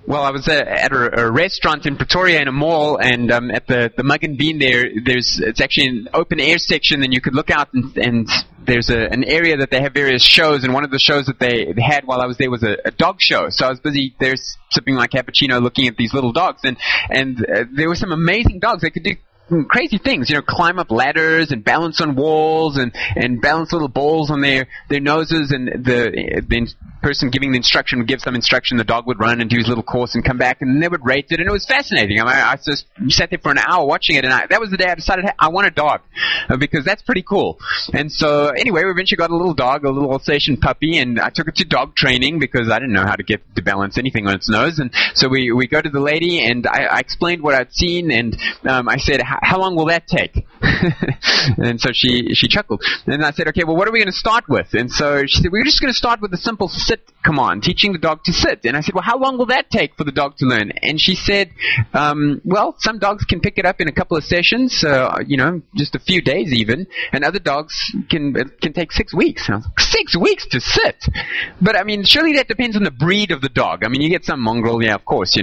Well, I was at a restaurant in Pretoria in a mall, and at the Mug and Bean it's actually an open air section, and you could look out and there's an area that they have various shows, and one of the shows that they had while I was there was a dog show. So I was busy there sipping my cappuccino looking at these little dogs, and there were some amazing dogs. They could do crazy things, climb up ladders and balance on walls and balance little balls on their noses, and the person giving the instruction would give some instruction, the dog would run and do his little course and come back, and then they would rate it, and it was fascinating. I just sat there for an hour watching it, and that was the day I decided, hey, I want a dog, because that's pretty cool. And so anyway, we eventually got a little dog, a little Alsatian puppy, and I took it to dog training because I didn't know how to get to balance anything on its nose. And so we go to the lady, and I explained what I'd seen, and I said, how long will that take? And so she chuckled. And I said, okay, well, what are we going to start with? And so she said, we're just going to start with a simple sit command, teaching the dog to sit. And I said, well, how long will that take for the dog to learn? And she said, well, some dogs can pick it up in a couple of sessions, just a few days even, and other dogs can take 6 weeks. And I was like, 6 weeks to sit? But, surely that depends on the breed of the dog. You get some mongrel, yeah, of course,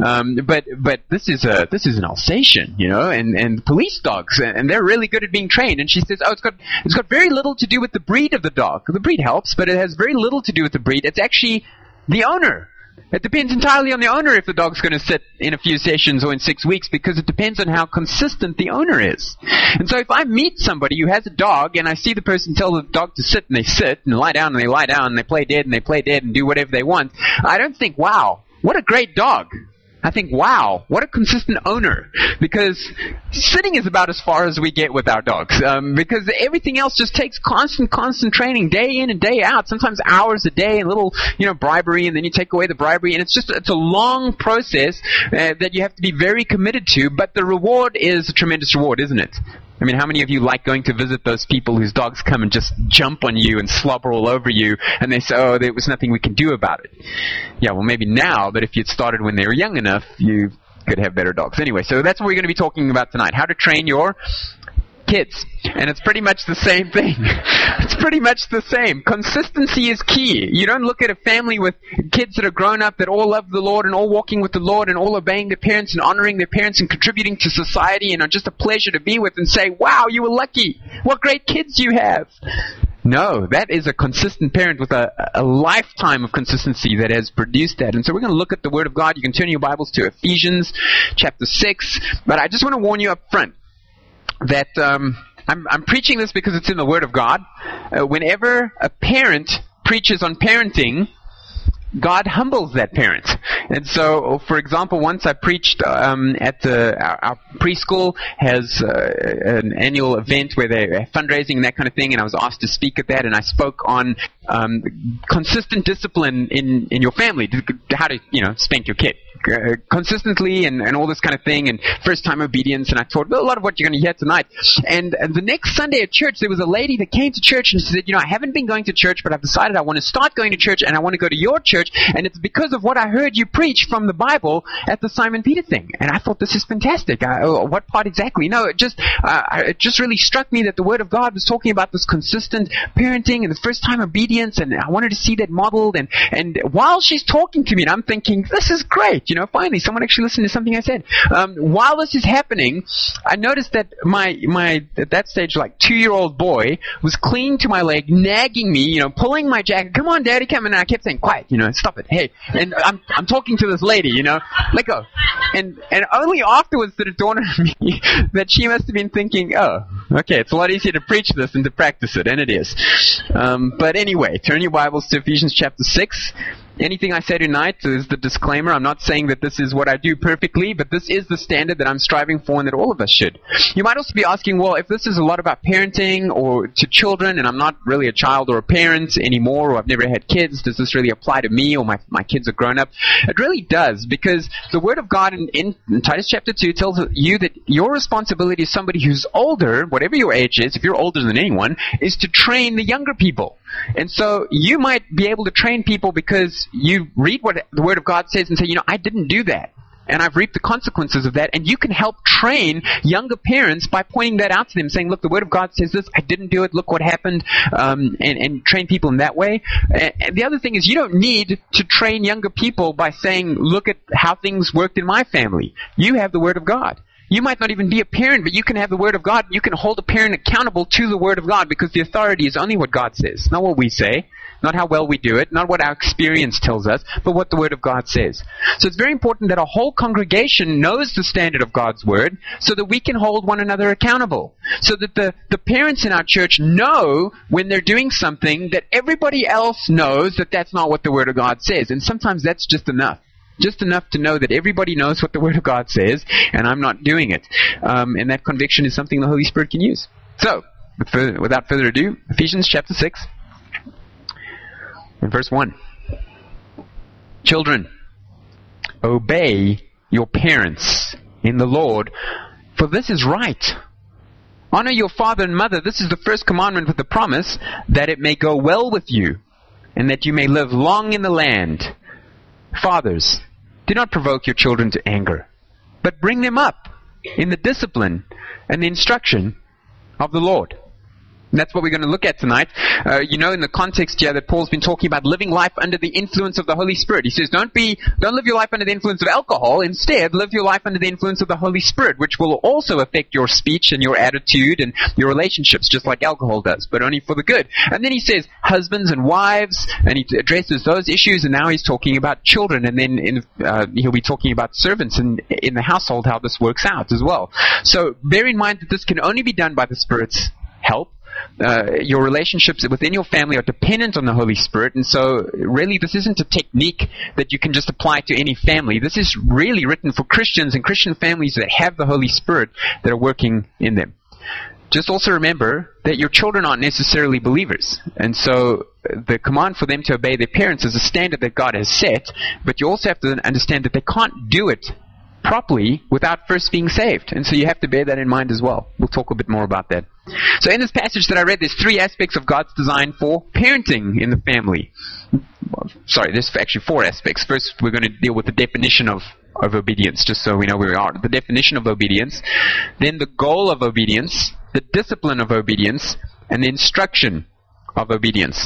but this is an Alsatian, and police dogs, and they're really good at being trained. And she says, oh, it's got very little to do with the breed of the dog. The breed helps, but it has very little to do with the breed. It's actually the owner. It depends entirely on the owner if the dog's going to sit in a few sessions or in 6 weeks, because it depends on how consistent the owner is. And so if I meet somebody who has a dog and I see the person tell the dog to sit and they sit, and lie down and they lie down, and they play dead and they play dead and do whatever they want, I don't think, wow, what a great dog. I think, wow, what a consistent owner. Because sitting is about as far as we get with our dogs. Because everything else just takes constant training, day in and day out, sometimes hours a day, and little, bribery, and then you take away the bribery, and it's a long process that you have to be very committed to, but the reward is a tremendous reward, isn't it? How many of you like going to visit those people whose dogs come and just jump on you and slobber all over you, and they say, oh, there was nothing we can do about it? Yeah, well, maybe now, but if you'd started when they were young enough, you could have better dogs. Anyway, so that's what we're going to be talking about tonight, how to train your kids. And it's pretty much the same thing. It's pretty much the same. Consistency is key. You don't look at a family with kids that are grown up that all love the Lord and all walking with the Lord and all obeying their parents and honoring their parents and contributing to society and are just a pleasure to be with, and say, wow, you were lucky. What great kids you have. No, that is a consistent parent with a lifetime of consistency that has produced that. And so we're going to look at the Word of God. You can turn your Bibles to Ephesians chapter 6. But I just want to warn you up front that I'm preaching this because it's in the Word of God. Whenever a parent preaches on parenting, God humbles that parent. And so, for example, once I preached at our preschool has an annual event where they're fundraising and that kind of thing, and I was asked to speak at that, and I spoke on consistent discipline in your family, how to spank your kid consistently and all this kind of thing, and first time obedience, and I taught a lot of what you're going to hear tonight. And the next Sunday at church, there was a lady that came to church and she said, I haven't been going to church, but I've decided I want to start going to church, and I want to go to your church, and it's because of what I heard you preach from the Bible at the Simon Peter thing. And I thought, this is fantastic. What part exactly? No, it just really struck me that the Word of God was talking about this consistent parenting and the first time obedience, and I wanted to see that modeled. And while she's talking to me, and I'm thinking, this is great. Finally someone actually listened to something I said. While this is happening, I noticed that my at that stage, 2-year-old boy was clinging to my leg, nagging me, pulling my jacket. Come on, Daddy, come. And I kept saying, quiet, stop it. Hey. And I'm talking to this lady, let go. And only afterwards did it dawn on me that she must have been thinking, oh, okay, it's a lot easier to preach this than to practice it, and it is. But anyway, turn your Bibles to Ephesians chapter 6. Anything I say tonight is the disclaimer. I'm not saying that this is what I do perfectly, but this is the standard that I'm striving for and that all of us should. You might also be asking, well, if this is a lot about parenting or to children, and I'm not really a child or a parent anymore, or I've never had kids, does this really apply to me, or my kids are grown up? It really does, because the Word of God in Titus chapter 2 tells you that your responsibility as somebody who's older, whatever your age is, if you're older than anyone, is to train the younger people. And so you might be able to train people because you read what the Word of God says and say, I didn't do that. and I've reaped the consequences of that. And you can help train younger parents by pointing that out to them, saying, look, the Word of God says this, I didn't do it, look what happened, and train people in that way. And the other thing is, you don't need to train younger people by saying, look at how things worked in my family. You have the Word of God. You might not even be a parent, but you can have the Word of God. You can hold a parent accountable to the Word of God, because the authority is only what God says, not what we say, not how well we do it, not what our experience tells us, but what the Word of God says. So it's very important that a whole congregation knows the standard of God's Word, so that we can hold one another accountable. So that the parents in our church know when they're doing something that everybody else knows that that's not what the Word of God says. And sometimes that's just enough. Just enough to know that everybody knows what the Word of God says, and I'm not doing it. And that conviction is something the Holy Spirit can use. So, without further ado, Ephesians chapter 6, and verse 1. Children, obey your parents in the Lord, for this is right. Honor your father and mother. This is the first commandment with the promise that it may go well with you, and that you may live long in the land. Fathers, do not provoke your children to anger, but bring them up in the discipline and the instruction of the Lord. And that's what we're going to look at tonight. In the context here that Paul's been talking about living life under the influence of the Holy Spirit. He says, don't live your life under the influence of alcohol. Instead, live your life under the influence of the Holy Spirit, which will also affect your speech and your attitude and your relationships, just like alcohol does, but only for the good. And then he says, husbands and wives, and he addresses those issues, and now he's talking about children, and then he'll be talking about servants in the household, how this works out as well. So bear in mind that this can only be done by the Spirit's help. Your relationships within your family are dependent on the Holy Spirit, and so really this isn't a technique that you can just apply to any family. This is really written for Christians and Christian families that have the Holy Spirit that are working in them. Just also remember that your children aren't necessarily believers, and so the command for them to obey their parents is a standard that God has set, but you also have to understand that they can't do it properly without first being saved. And so you have to bear that in mind as well. We'll talk a bit more about that. So in this passage that I read, there's three aspects of God's design for parenting in the family. Sorry, there's actually four aspects. First, we're going to deal with the definition of obedience, just so we know where we are. The definition of obedience, then the goal of obedience, the discipline of obedience, and the instruction of obedience.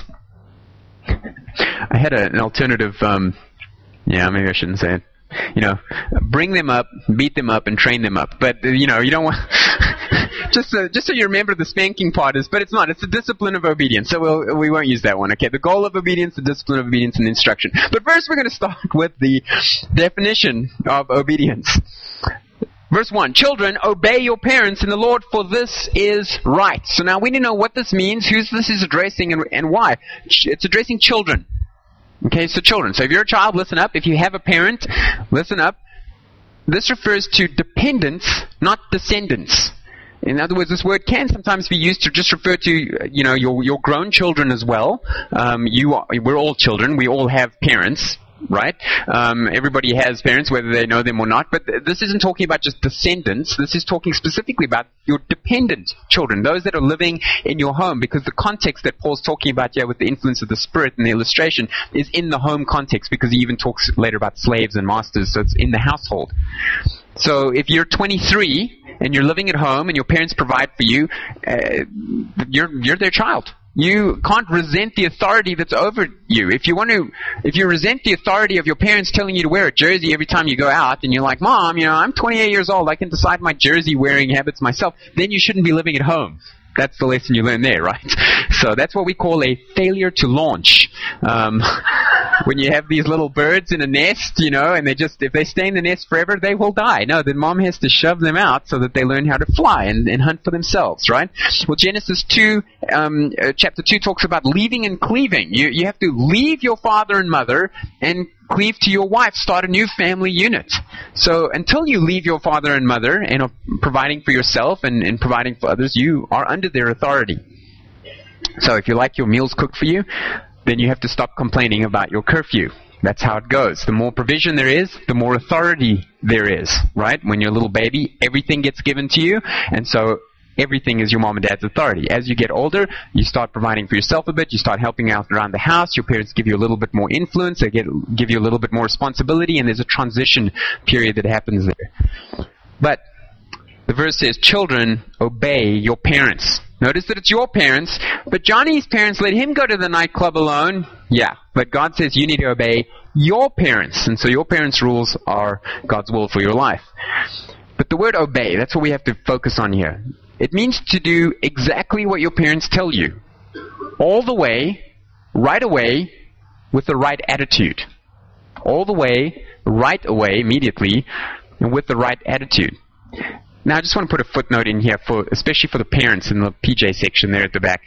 I had an alternative, maybe I shouldn't say it. Bring them up, beat them up, and train them up. But, you don't want... just so you remember the spanking part is, but it's not. It's the discipline of obedience. So we won't use that one. Okay, the goal of obedience, the discipline of obedience, and the instruction. But first we're going to start with the definition of obedience. Verse 1, children, obey your parents in the Lord, for this is right. So now we need to know what this means, who this is addressing, and why. It's addressing children. Okay, so children. So if you're a child, listen up. If you have a parent, listen up. This refers to dependents, not descendants. In other words, this word can sometimes be used to just refer to, your grown children as well. We're all children. We all have parents, right? Everybody has parents, whether they know them or not. But this isn't talking about just descendants. This is talking specifically about your dependent children, those that are living in your home, because the context that Paul's talking about here with the influence of the Spirit and the illustration is in the home context, because he even talks later about slaves and masters, so it's in the household. So if you're 23 and you're living at home and your parents provide for you, you're their child. You can't resent the authority that's over you. If you resent the authority of your parents telling you to wear a jersey every time you go out, and you're like, Mom, I'm 28 years old, I can decide my jersey wearing habits myself, then you shouldn't be living at home. That's the lesson you learn there, right? So that's what we call a failure to launch. When you have these little birds in a nest, and if they stay in the nest forever, they will die. No, then mom has to shove them out so that they learn how to fly and hunt for themselves, right? Well, Genesis 2, chapter 2 talks about leaving and cleaving. You have to leave your father and mother and cleave to your wife, start a new family unit. So until you leave your father and mother and are providing for yourself and providing for others, you are under their authority. So if you like your meals cooked for you, then you have to stop complaining about your curfew. That's how it goes. The more provision there is, the more authority there is, right? When you're a little baby, everything gets given to you, and so everything is your mom and dad's authority. As you get older, you start providing for yourself a bit, you start helping out around the house, your parents give you a little bit more influence, they give you a little bit more responsibility, and there's a transition period that happens there. But the verse says, children, obey your parents. Notice that it's your parents, but Johnny's parents let him go to the nightclub alone. Yeah, but God says you need to obey your parents, and so your parents' rules are God's will for your life. But the word obey, that's what we have to focus on here. It means to do exactly what your parents tell you. All the way, right away, with the right attitude. All the way, right away, immediately, and with the right attitude. Now, I just want to put a footnote in here, especially for the parents in the PJ section there at the back.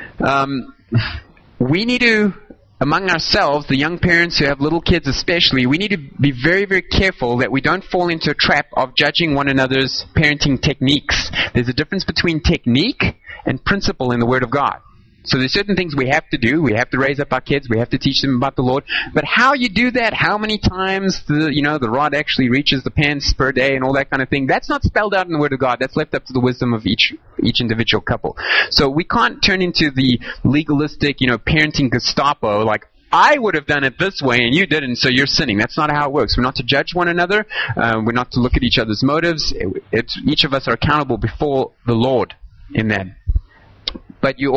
We need to, among ourselves, the young parents who have little kids especially, we need to be very, very careful that we don't fall into a trap of judging one another's parenting techniques. There's a difference between technique and principle in the Word of God. So there's certain things we have to do. We have to raise up our kids. We have to teach them about the Lord. But how you do that, how many times the rod actually reaches the pants per day and all that kind of thing, that's not spelled out in the Word of God. That's left up to the wisdom of each individual couple. So we can't turn into the legalistic, parenting Gestapo, like, I would have done it this way and you didn't, so you're sinning. That's not how it works. We're not to judge one another. We're not to look at each other's motives. Each of us are accountable before the Lord in that. But you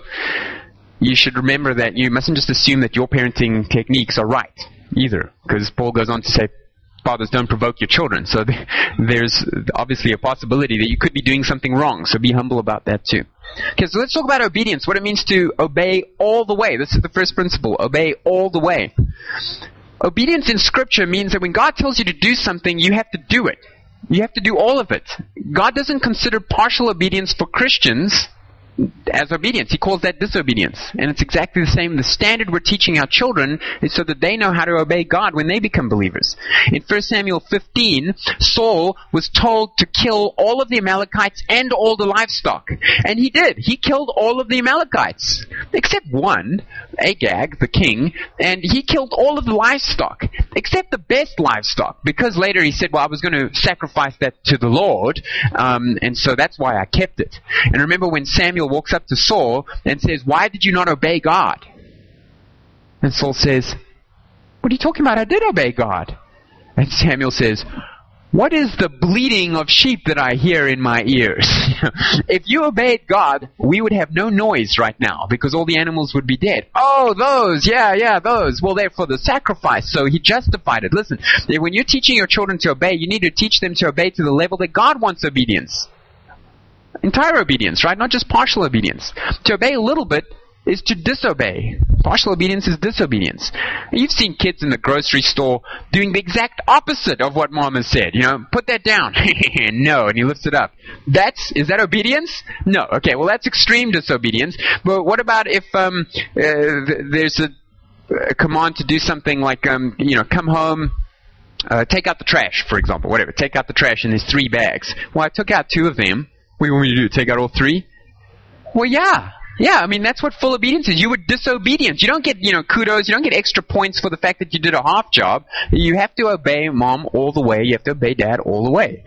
should remember that you mustn't just assume that your parenting techniques are right either. Because Paul goes on to say, fathers, don't provoke your children. So there's obviously a possibility that you could be doing something wrong. So be humble about that too. Okay, so let's talk about obedience, what it means to obey all the way. This is the first principle, obey all the way. Obedience in Scripture means that when God tells you to do something, you have to do it. You have to do all of it. God doesn't consider partial obedience for Christians as obedience. He calls that disobedience. And it's exactly the same. The standard we're teaching our children is so that they know how to obey God when they become believers. In 1 Samuel 15, Saul was told to kill all of the Amalekites and all the livestock. And he did. He killed all of the Amalekites. Except one, Agag, the king, and he killed all of the livestock. Except the best livestock. Because later he said, well, I was going to sacrifice that to the Lord, and so that's why I kept it. And remember when Samuel walks up to Saul and says, why did you not obey God? And Saul says, what are you talking about? I did obey God. And Samuel says, what is the bleating of sheep that I hear in my ears? If you obeyed God, we would have no noise right now because all the animals would be dead. Oh, those, yeah, those. Well, they're for the sacrifice, so he justified it. Listen, when you're teaching your children to obey, you need to teach them to obey to the level that God wants obedience. Entire obedience, right? Not just partial obedience. To obey a little bit is to disobey. Partial obedience is disobedience. You've seen kids in the grocery store doing the exact opposite of what mom has said. Put that down. No, and he lifts it up. Is that obedience? No. Okay, well that's extreme disobedience. But what about if there's a command to do something like, come home, take out the trash, for example, whatever. Take out the trash and there's 3 bags. Well, I took out 2 of them. What do you want me to do? Take out all 3? Well, yeah. Yeah, I mean, that's what full obedience is. You were disobedient. You don't get, kudos. You don't get extra points for the fact that you did a half job. You have to obey mom all the way. You have to obey dad all the way.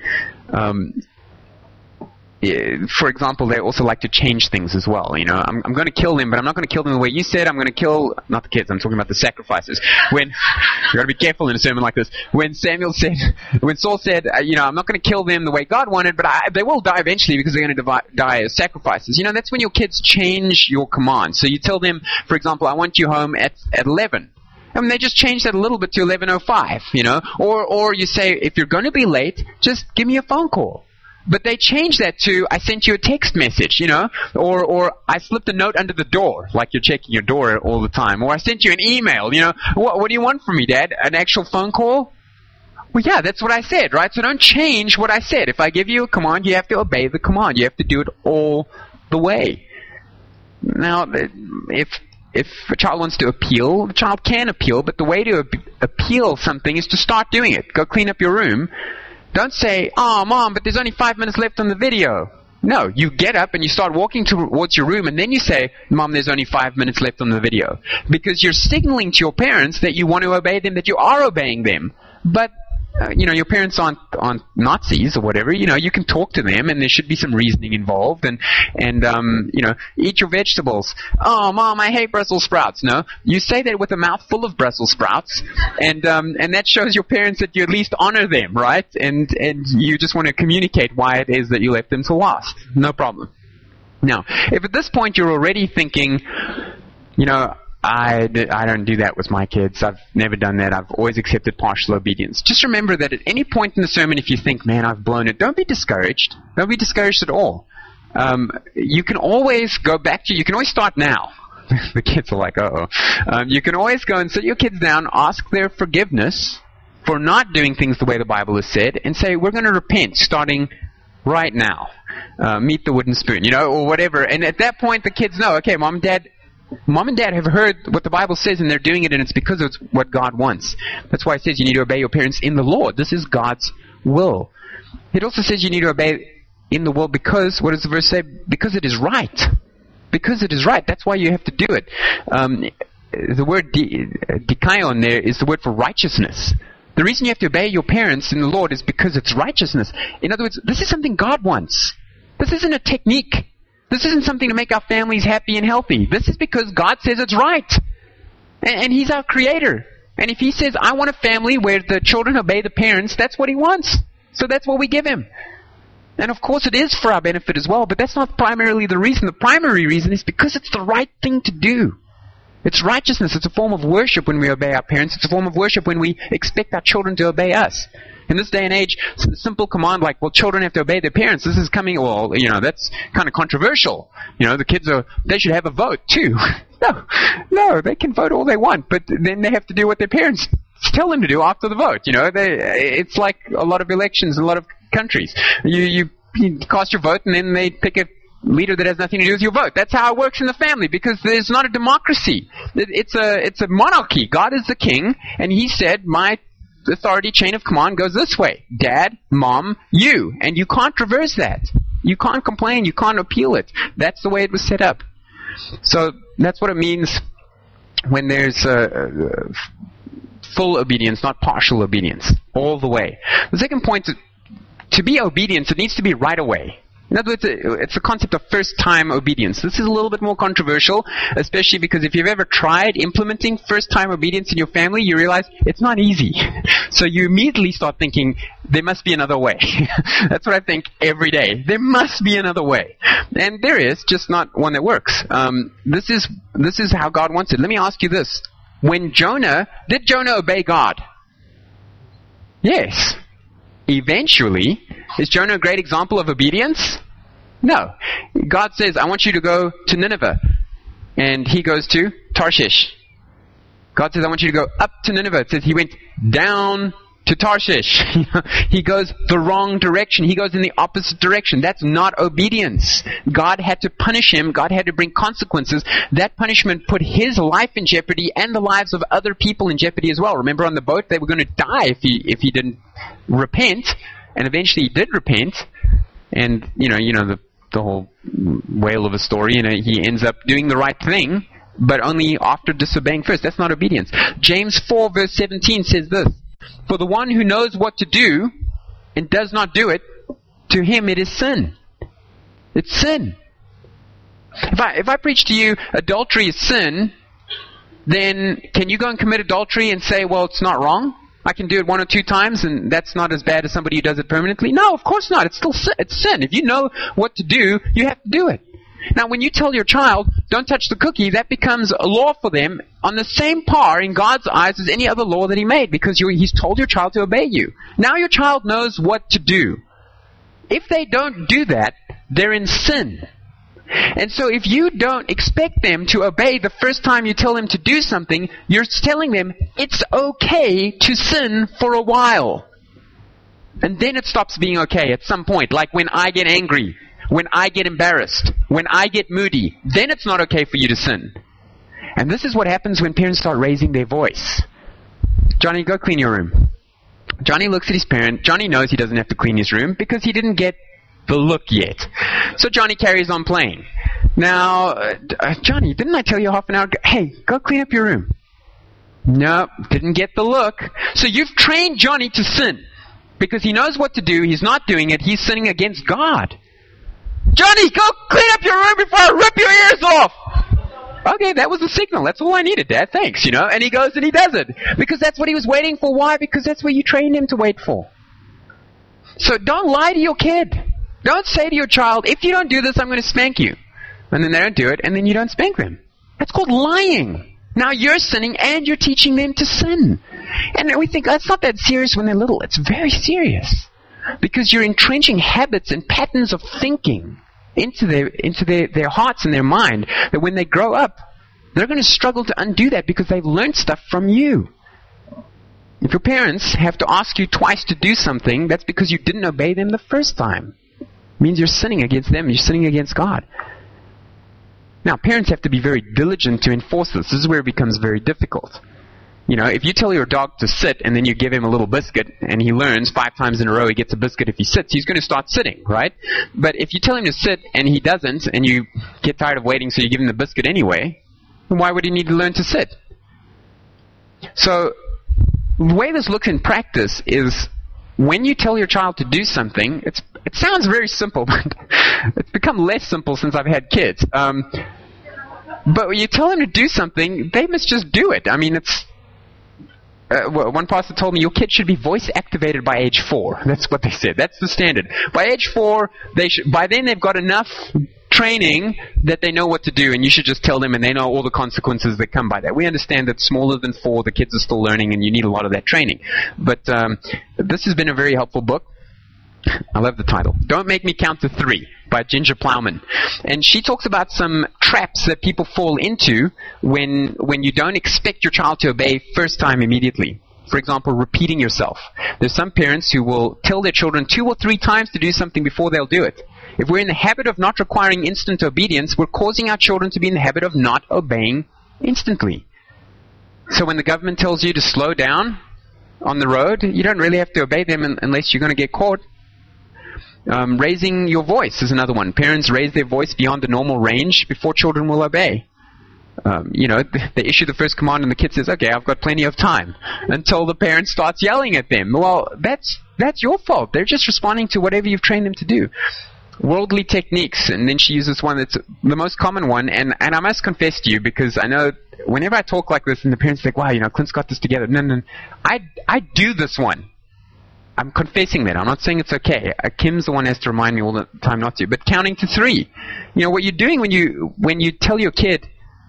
For example, they also like to change things as well. I'm going to kill them, but I'm not going to kill them the way you said. I'm going to kill, not the kids, I'm talking about the sacrifices. You got to be careful in a sermon like this. When Saul said, I'm not going to kill them the way God wanted, but they will die eventually because they're going to die as sacrifices. That's when your kids change your command. So you tell them, for example, I want you home at 11. I mean, they just changed that a little bit to 11:05, Or you say, if you're going to be late, just give me a phone call. But they changed that to, I sent you a text message, or I slipped a note under the door, like you're checking your door all the time, or I sent you an email, what do you want from me, Dad? An actual phone call? Well, yeah, that's what I said, right? So don't change what I said. If I give you a command, you have to obey the command. You have to do it all the way. Now, if a child wants to appeal, the child can appeal, but the way to appeal something is to start doing it. Go clean up your room. Don't say, oh, Mom, but there's only 5 minutes left on the video. No, you get up and you start walking towards your room and then you say, Mom, there's only 5 minutes left on the video. Because you're signaling to your parents that you want to obey them, that you are obeying them. But your parents aren't Nazis or whatever. You can talk to them, and there should be some reasoning involved. And eat your vegetables. Oh, Mom, I hate Brussels sprouts. No, you say that with a mouth full of Brussels sprouts, and that shows your parents that you at least honor them, right? And you just want to communicate why it is that you left them to last. No problem. Now, if at this point you're already thinking, I don't do that with my kids. I've never done that. I've always accepted partial obedience. Just remember that at any point in the sermon, if you think, man, I've blown it, don't be discouraged. Don't be discouraged at all. You can always go back to, you can always start now. The kids are like, uh-oh. You can always go and sit your kids down, ask their forgiveness for not doing things the way the Bible has said, and say, we're going to repent starting right now. Meet the wooden spoon, or whatever. And at that point, the kids know, okay, Mom and Dad have heard what the Bible says, and they're doing it, and it's because it's what God wants. That's why it says you need to obey your parents in the Lord. This is God's will. It also says you need to obey in the will because, what does the verse say? Because it is right. Because it is right. That's why you have to do it. The word dikaion there is the word for righteousness. The reason you have to obey your parents in the Lord is because it's righteousness. In other words, this is something God wants. This isn't a technique. This isn't something to make our families happy and healthy. This is because God says it's right. And He's our Creator. And if He says, I want a family where the children obey the parents, that's what He wants. So that's what we give Him. And of course it is for our benefit as well, but that's not primarily the reason. The primary reason is because it's the right thing to do. It's righteousness. It's a form of worship when we obey our parents. It's a form of worship when we expect our children to obey us. In this day and age, a simple command like, well, children have to obey their parents. This is coming, that's kind of controversial. The kids they should have a vote too. No, they can vote all they want, but then they have to do what their parents tell them to do after the vote. It's like a lot of elections in a lot of countries. You cast your vote and then they pick a leader that has nothing to do with your vote. That's how it works in the family, because there's not a democracy. It's a monarchy. God is the king, and He said, my authority chain of command goes this way. Dad, Mom, you. And you can't reverse that. You can't complain. You can't appeal it. That's the way it was set up. So that's what it means when there's full obedience, not partial obedience. All the way. The second point, to be obedience, it needs to be right away. In other words, it's the concept of first-time obedience. This is a little bit more controversial, especially because if you've ever tried implementing first-time obedience in your family, you realize it's not easy. So you immediately start thinking, there must be another way. That's what I think every day. There must be another way. And there is, just not one that works. This is how God wants it. Let me ask you this. Did Jonah obey God? Yes. Eventually. Is Jonah a great example of obedience? No. God says, I want you to go to Nineveh. And he goes to Tarshish. God says, I want you to go up to Nineveh. It says he went down to Tarshish. He goes the wrong direction. He goes in the opposite direction. That's not obedience. God had to punish him. God had to bring consequences. That punishment put his life in jeopardy and the lives of other people in jeopardy as well. Remember on the boat, they were going to die if he didn't repent. And eventually he did repent, and the whole whale of a story. He ends up doing the right thing, but only after disobeying first. That's not obedience. James 4 verse 17 says this: For the one who knows what to do and does not do it, to him it is sin. It's sin. If I preach to you adultery is sin, then can you go and commit adultery and say, well, it's not wrong? I can do it 1 or 2 times, and that's not as bad as somebody who does it permanently? No, of course not. It's still sin. It's sin. If you know what to do, you have to do it. Now, when you tell your child, don't touch the cookie, that becomes a law for them on the same par in God's eyes as any other law that He made, because He's told your child to obey you. Now your child knows what to do. If they don't do that, they're in sin. And so if you don't expect them to obey the first time you tell them to do something, you're telling them it's okay to sin for a while. And then it stops being okay at some point. Like when I get angry, when I get embarrassed, when I get moody, then it's not okay for you to sin. And this is what happens when parents start raising their voice. Johnny, go clean your room. Johnny looks at his parent. Johnny knows he doesn't have to clean his room because he didn't get the look yet. So Johnny carries on playing. Now, Johnny, didn't I tell you half an hour ago, hey, go clean up your room? No, didn't get the look. So you've trained Johnny to sin. Because he knows what to do, he's not doing it, he's sinning against God. Johnny, go clean up your room before I rip your ears off! Okay, that was the signal. That's all I needed, Dad. Thanks, And he goes and he does it. Because that's what he was waiting for. Why? Because that's what you trained him to wait for. So don't lie to your kid. Don't say to your child, if you don't do this, I'm going to spank you. And then they don't do it, and then you don't spank them. That's called lying. Now you're sinning, and you're teaching them to sin. And we think, it's not that serious when they're little. It's very serious. Because you're entrenching habits and patterns of thinking into their hearts and their mind, that when they grow up, they're going to struggle to undo that because they've learned stuff from you. If your parents have to ask you twice to do something, that's because you didn't obey them the first time. It means you're sinning against them. You're sinning against God. Now, parents have to be very diligent to enforce this. This is where it becomes very difficult. If you tell your dog to sit and then you give him a little biscuit and he learns 5 times in a row he gets a biscuit if he sits, he's going to start sitting, right? But if you tell him to sit and he doesn't and you get tired of waiting so you give him the biscuit anyway, then why would he need to learn to sit? So the way this looks in practice is when you tell your child to do something, it sounds very simple, but it's become less simple since I've had kids. But when you tell them to do something, they must just do it. I mean, one pastor told me your kid should be voice activated by age 4. That's what they said. That's the standard. By age 4, by then they've got enough training that they know what to do, and you should just tell them, and they know all the consequences that come by that. We understand that smaller than 4, the kids are still learning, and you need a lot of that training. But this has been a very helpful book. I love the title. Don't Make Me Count to 3 by Ginger Plowman. And she talks about some traps that people fall into when you don't expect your child to obey first time immediately. For example, repeating yourself. There's some parents who will tell their children 2 or 3 times to do something before they'll do it. If we're in the habit of not requiring instant obedience, we're causing our children to be in the habit of not obeying instantly. So when the government tells you to slow down on the road, you don't really have to obey them unless you're going to get caught. Raising your voice is another one. Parents raise their voice beyond the normal range before children will obey. They issue the first command and the kid says, okay, I've got plenty of time, until the parent starts yelling at them. Well, that's your fault. They're just responding to whatever you've trained them to do. Worldly techniques, and then she uses one that's the most common one, and I must confess to you, because I know whenever I talk like this and the parents think, wow, Clint's got this together. No, I do this one. I'm confessing that. I'm not saying it's okay. Kim's the one who has to remind me all the time not to. But counting to 3. What you're doing when you tell your kid,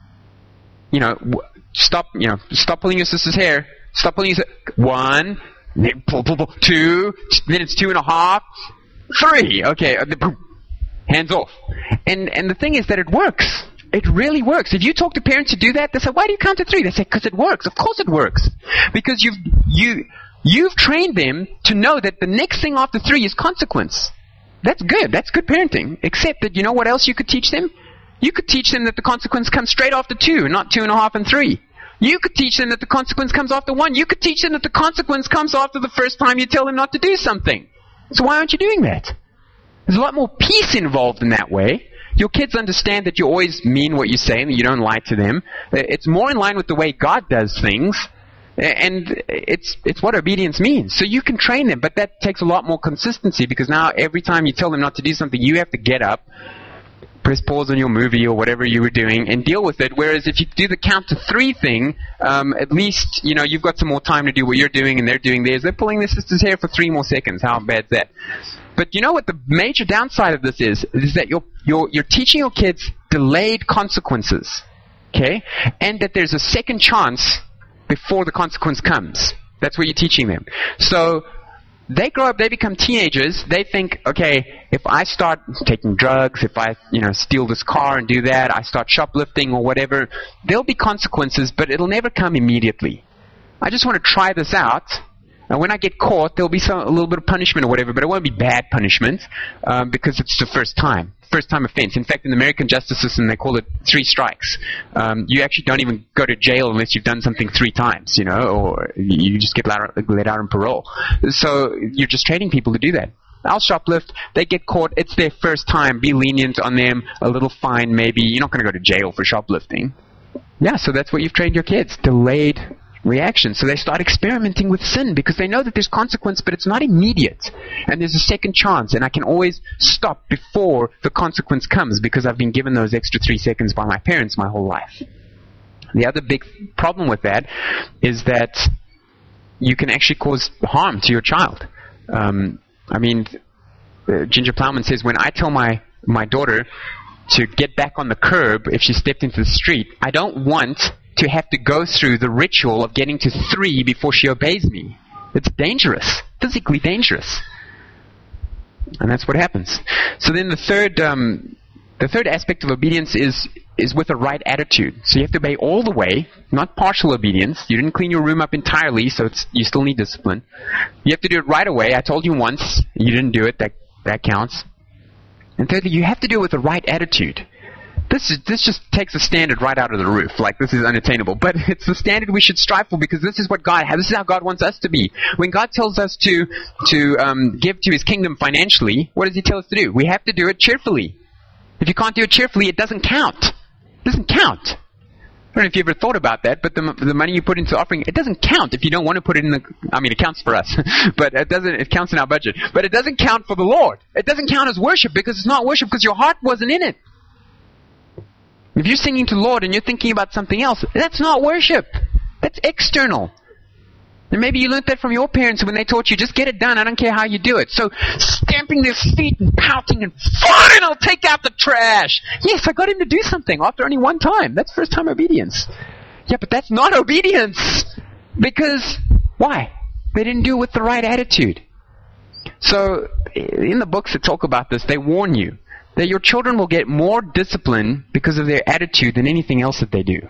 stop pulling your sister's hair. Stop pulling your 1, then pull, 2, then it's 2.5, 3. Okay, hands off. And the thing is that it works. It really works. If you talk to parents who do that, they say, why do you count to 3? They say, because it works. Of course it works. Because you've trained them to know that the next thing after 3 is consequence. That's good. That's good parenting. Except that you know what else you could teach them? You could teach them that the consequence comes straight after 2, not 2.5 and 3. You could teach them that the consequence comes after 1. You could teach them that the consequence comes after the first time you tell them not to do something. So why aren't you doing that? There's a lot more peace involved in that way. Your kids understand that you always mean what you say and that you don't lie to them. It's more in line with the way God does things. And it's what obedience means. So you can train them, but that takes a lot more consistency, because now every time you tell them not to do something, you have to get up, press pause on your movie or whatever you were doing, and deal with it. Whereas if you do the count to 3 thing, at least you've got some more time to do what you're doing and they're doing theirs. They're pulling their sister's hair for 3 more seconds. How bad's that? But you know what the major downside of this is that you're teaching your kids delayed consequences, okay, and that there's a second chance before the consequence comes. That's what you're teaching them. So they grow up, they become teenagers, they think, okay, if I start taking drugs, if I steal this car and do that, I start shoplifting or whatever, there'll be consequences, but it'll never come immediately. I just want to try this out, and when I get caught, there'll be a little bit of punishment or whatever, but it won't be bad punishment, because it's the first time offense. In fact, in the American justice system, they call it 3 strikes. You actually don't even go to jail unless you've done something 3 times, or you just get let out on parole. So you're just training people to do that. I'll shoplift. They get caught. It's their first time. Be lenient on them. A little fine, maybe. You're not going to go to jail for shoplifting. Yeah, so that's what you've trained your kids. Delayed reaction. So they start experimenting with sin because they know that there's consequence, but it's not immediate. And there's a second chance, and I can always stop before the consequence comes because I've been given those extra 3 seconds by my parents my whole life. The other big problem with that is that you can actually cause harm to your child. Ginger Plowman says, when I tell my daughter to get back on the curb if she stepped into the street, I don't want to have to go through the ritual of getting to 3 before she obeys me. It's dangerous, physically dangerous. And that's what happens. So then the third aspect of obedience is with a right attitude. So you have to obey all the way, not partial obedience. You didn't clean your room up entirely, so you still need discipline. You have to do it right away. I told you once, you didn't do it, that counts. And thirdly, you have to do it with the right attitude. This just takes the standard right out of the roof. Like, this is unattainable. But it's the standard we should strive for because this is what God has. This is how God wants us to be. When God tells us to give to His kingdom financially, what does He tell us to do? We have to do it cheerfully. If you can't do it cheerfully, it doesn't count. It doesn't count. I don't know if you ever thought about that, but the money you put into offering, it doesn't count if you don't want to put it in it counts for us, but it counts in our budget. But it doesn't count for the Lord. It doesn't count as worship because it's not worship because your heart wasn't in it. If you're singing to the Lord and you're thinking about something else, that's not worship. That's external. And maybe you learned that from your parents when they taught you, just get it done, I don't care how you do it. So, stamping their feet and pouting and, fine, I'll take out the trash. Yes, I got him to do something after only one time. That's first time obedience. Yeah, but that's not obedience. Because, why? They didn't do it with the right attitude. So, in the books that talk about this, they warn you that your children will get more discipline because of their attitude than anything else that they do.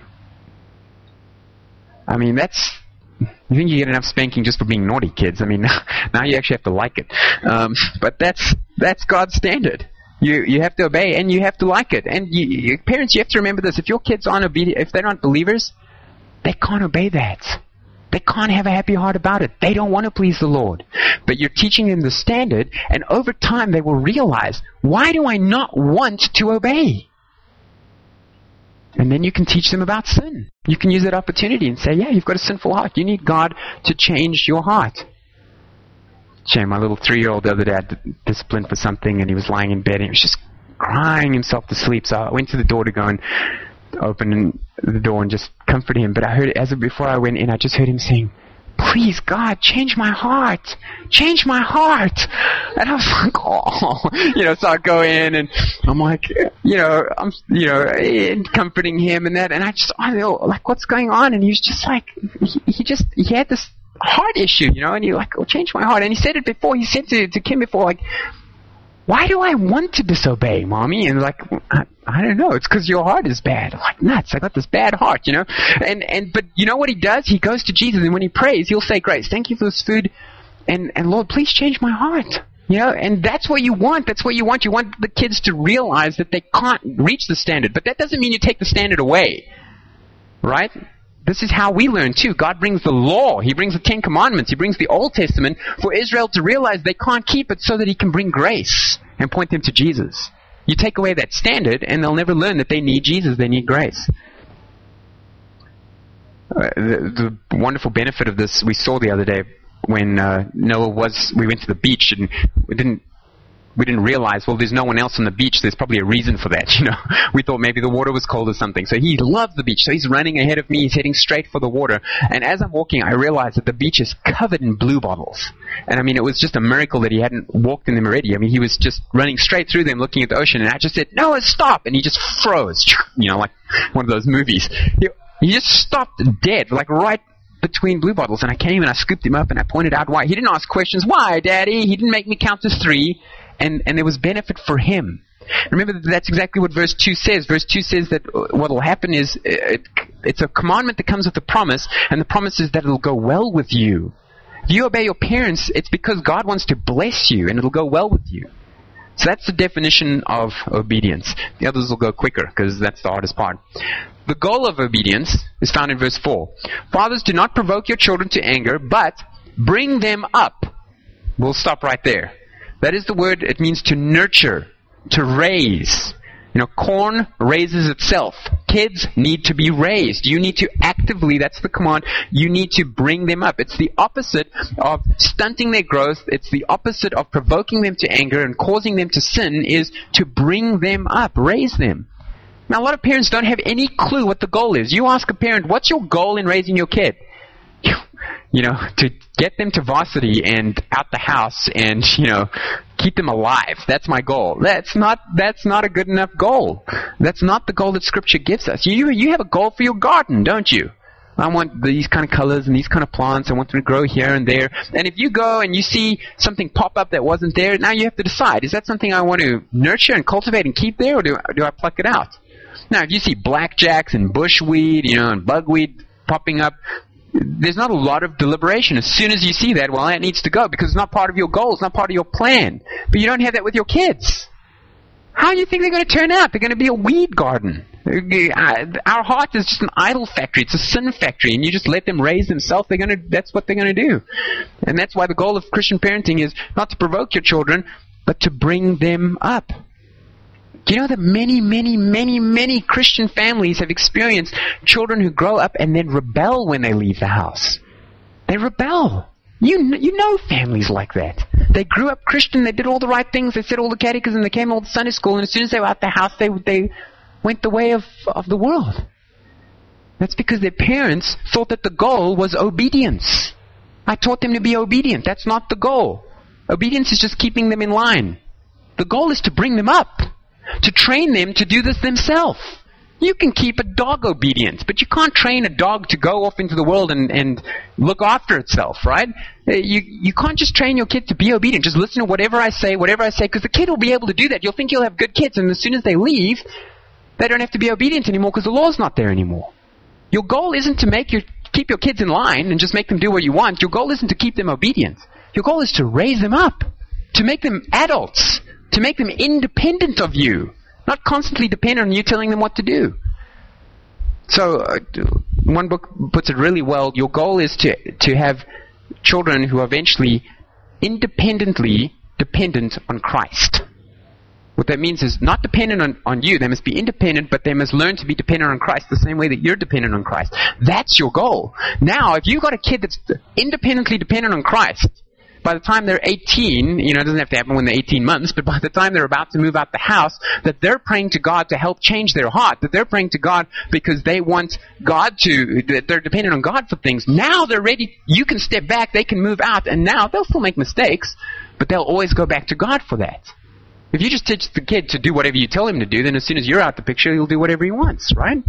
You think you get enough spanking just for being naughty, kids. Now you actually have to like it. But that's God's standard. You have to obey and you have to like it. And parents, you have to remember this. If your kids aren't obedient, if they're not believers, they can't obey that. They can't have a happy heart about it. They don't want to please the Lord. But you're teaching them the standard, and over time they will realize, why do I not want to obey? And then you can teach them about sin. You can use that opportunity and say, yeah, you've got a sinful heart. You need God to change your heart. Shame, my little 3-year-old the other day had discipline for something, and he was lying in bed, and he was just crying himself to sleep. So I went to the door to go and open the door and just comfort him. But I heard, before I went in, I just heard him saying, please, God, change my heart. Change my heart. And I was like, oh. So I go in and I'm like, I'm comforting him and that. And I like, what's going on? And he was just like, he had this heart issue, and he like, change my heart. And he said it before. He said to Kim before, like, why do I want to disobey, Mommy? And like, I don't know. It's because your heart is bad. I'm like, nuts. I got this bad heart, But you know what he does? He goes to Jesus, and when he prays, he'll say, Grace, thank you for this food, and Lord, please change my heart. And that's what you want. That's what you want. You want the kids to realize that they can't reach the standard. But that doesn't mean you take the standard away. Right? This is how we learn too. God brings the law. He brings the 10 Commandments. He brings the Old Testament for Israel to realize they can't keep it so that He can bring grace and point them to Jesus. You take away that standard and they'll never learn that they need Jesus. They need grace. The wonderful benefit of this we saw the other day when we went to the beach and we didn't realize, well, there's no one else on the beach. There's probably a reason for that, We thought maybe the water was cold or something. So he loves the beach. So he's running ahead of me. He's heading straight for the water. And as I'm walking, I realized that the beach is covered in blue bottles. And it was just a miracle that he hadn't walked in them already. He was just running straight through them looking at the ocean. And I just said, Noah, stop. And he just froze, like one of those movies. He just stopped dead, like right between blue bottles. And I came and I scooped him up and I pointed out why. He didn't ask questions. Why, Daddy? He didn't make me count to 3. And there was benefit for him. Remember, that's exactly what verse 2 says. Verse 2 says that what will happen is it's a commandment that comes with a promise, and the promise is that it'll go well with you. If you obey your parents, it's because God wants to bless you, and it'll go well with you. So that's the definition of obedience. The others will go quicker, because that's the hardest part. The goal of obedience is found in verse 4. Fathers, do not provoke your children to anger, but bring them up. We'll stop right there. That is the word, it means to nurture, to raise. Corn raises itself. Kids need to be raised. You need to actively, that's the command, you need to bring them up. It's the opposite of stunting their growth. It's the opposite of provoking them to anger and causing them to sin, is to bring them up, raise them. Now, a lot of parents don't have any clue what the goal is. You ask a parent, what's your goal in raising your kid? To get them to varsity and out the house and, keep them alive. That's my goal. That's not a good enough goal. That's not the goal that Scripture gives us. You have a goal for your garden, don't you? I want these kind of colors and these kind of plants. I want them to grow here and there. And if you go and you see something pop up that wasn't there, now you have to decide, is that something I want to nurture and cultivate and keep there, or do I pluck it out? Now, if you see blackjacks and bushweed, and bugweed popping up, there's not a lot of deliberation. As soon as you see that, well, that needs to go because it's not part of your goal. It's not part of your plan. But you don't have that with your kids. How do you think they're going to turn out? They're going to be a weed garden. Our heart is just an idol factory. It's a sin factory. And you just let them raise themselves. That's what they're going to do. And that's why the goal of Christian parenting is not to provoke your children, but to bring them up. Do you know that many, many, many, many Christian families have experienced children who grow up and then rebel when they leave the house? They rebel. You know families like that. They grew up Christian, they did all the right things, they said all the catechism, they came to all the Sunday school, and as soon as they were out the house, they went the way of the world. That's because their parents thought that the goal was obedience. I taught them to be obedient. That's not the goal. Obedience is just keeping them in line. The goal is to bring them up, to train them to do this themselves. You can keep a dog obedient, but you can't train a dog to go off into the world and look after itself, right? You can't just train your kid to be obedient. Just listen to whatever I say, because the kid will be able to do that. You'll think you'll have good kids, and as soon as they leave, they don't have to be obedient anymore because the law's not there anymore. Your goal isn't to keep your kids in line and just make them do what you want. Your goal isn't to keep them obedient. Your goal is to raise them up, to make them adults, to make them independent of you, not constantly dependent on you telling them what to do. So, one book puts it really well. Your goal is to have children who are eventually independently dependent on Christ. What that means is not dependent on you. They must be independent, but they must learn to be dependent on Christ the same way that you're dependent on Christ. That's your goal. Now, if you've got a kid that's independently dependent on Christ, by the time they're 18, it doesn't have to happen when they're 18 months, but by the time they're about to move out the house, that they're praying to God to help change their heart, that they're praying to God because they want God that they're dependent on God for things. Now they're ready. You can step back, they can move out, and now they'll still make mistakes, but they'll always go back to God for that. If you just teach the kid to do whatever you tell him to do, then as soon as you're out the picture, he'll do whatever he wants, right?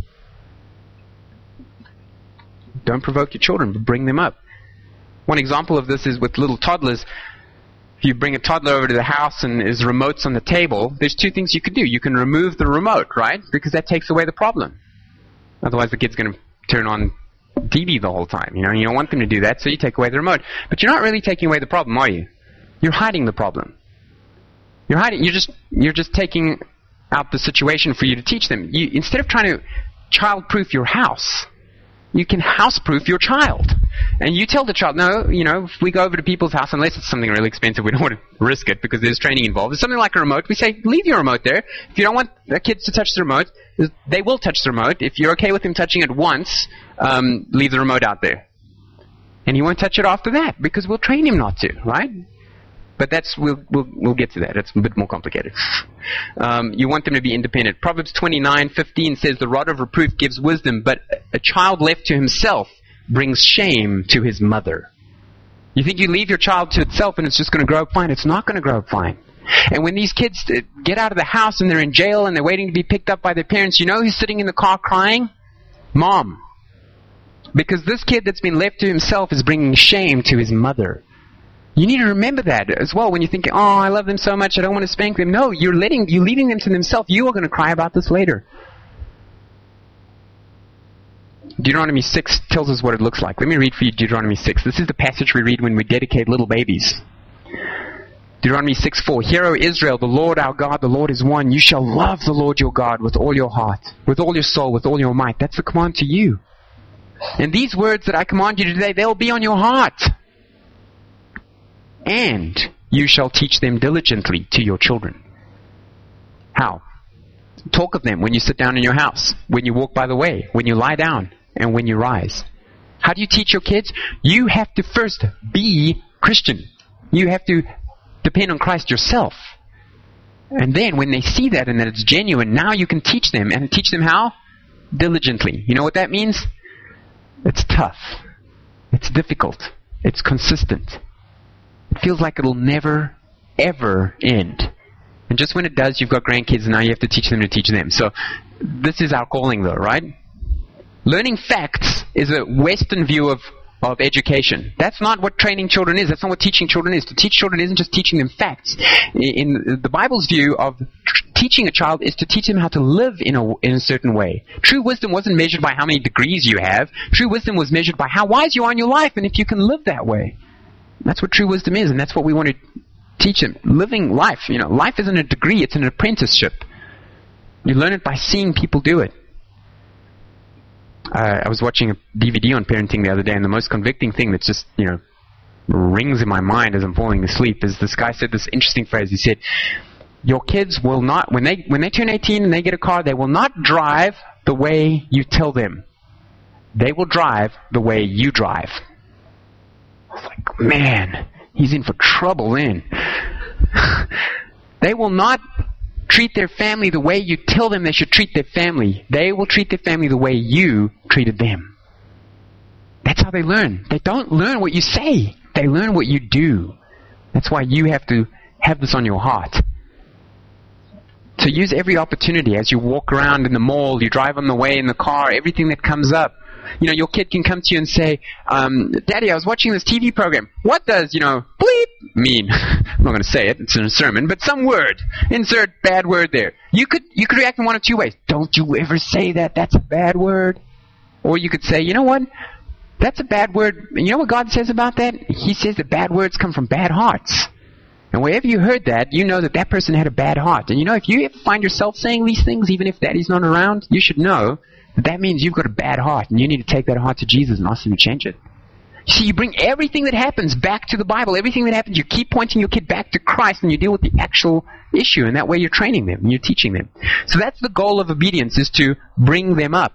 Don't provoke your children, but bring them up. One example of this is with little toddlers. If you bring a toddler over to the house and his remote's on the table, there's two things you could do. You can remove the remote, right? Because that takes away the problem. Otherwise, the kid's going to turn on TV the whole time. You don't want them to do that, so you take away the remote. But you're not really taking away the problem, are you? You're hiding the problem. You're just taking out the situation for you to teach them. Instead of trying to child-proof your house, you can house-proof your child. And you tell the child, no, if we go over to people's house, unless it's something really expensive, we don't want to risk it because there's training involved. It's something like a remote. We say, leave your remote there. If you don't want the kids to touch the remote, they will touch the remote. If you're okay with them touching it once, leave the remote out there. And he won't touch it after that because we'll train him not to, right? But we'll get to that. It's a bit more complicated. You want them to be independent. Proverbs 29:15 says, the rod of reproof gives wisdom, but a child left to himself brings shame to his mother. You think you leave your child to itself and it's just going to grow up fine? It's not going to grow up fine. And when these kids get out of the house and they're in jail and they're waiting to be picked up by their parents, you know who's sitting in the car crying? Mom. Because this kid that's been left to himself is bringing shame to his mother. You need to remember that as well when you're thinking, oh, I love them so much, I don't want to spank them. No, you're leaving them to themselves. You are going to cry about this later. Deuteronomy 6 tells us what it looks like. Let me read for you Deuteronomy 6. This is the passage we read when we dedicate little babies. Deuteronomy 6:4. Hear, O Israel, the Lord our God, the Lord is one. You shall love the Lord your God with all your heart, with all your soul, with all your might. That's the command to you. And these words that I command you today, they'll be on your heart. And you shall teach them diligently to your children. How? Talk of them when you sit down in your house, when you walk by the way, when you lie down, and when you rise. How do you teach your kids? You have to first be Christian. You have to depend on Christ yourself. And then when they see that and that it's genuine, now you can teach them. And teach them how? Diligently. You know what that means? It's tough. It's difficult. It's consistent. It feels like it'll never, ever end. And just when it does, you've got grandkids, and now you have to teach them to teach them. So this is our calling, though, right? Learning facts is a Western view of education. That's not what training children is. That's not what teaching children is. To teach children isn't just teaching them facts. In the Bible's view of teaching a child is to teach them how to live in a certain way. True wisdom wasn't measured by how many degrees you have. True wisdom was measured by how wise you are in your life and if you can live that way. That's what true wisdom is, and that's what we want to teach them. Living life. Life isn't a degree, it's an apprenticeship. You learn it by seeing people do it. I was watching a DVD on parenting the other day, and the most convicting thing that just, rings in my mind as I'm falling asleep is this guy said this interesting phrase. He said, your kids will not, when they turn 18 and they get a car, they will not drive the way you tell them. They will drive the way you drive. I was like, man, he's in for trouble then. They will not treat their family the way you tell them they should treat their family. They will treat their family the way you treated them. That's how they learn. They don't learn what you say. They learn what you do. That's why you have to have this on your heart. So use every opportunity as you walk around in the mall, you drive on the way in the car, everything that comes up. Your kid can come to you and say, Daddy, I was watching this TV program. What does, bleep mean? I'm not going to say it. It's in a sermon, but some word. Insert bad word there. You could react in one of two ways. Don't you ever say that. That's a bad word. Or you could say, you know what? That's a bad word. And you know what God says about that? He says that bad words come from bad hearts. And wherever you heard that, you know that person had a bad heart. And if you ever find yourself saying these things, even if Daddy's not around, you should know that means you've got a bad heart, and you need to take that heart to Jesus and ask Him to change it. You see, you bring everything that happens back to the Bible. Everything that happens, you keep pointing your kid back to Christ, and you deal with the actual issue, and that way you're training them, and you're teaching them. So that's the goal of obedience, is to bring them up.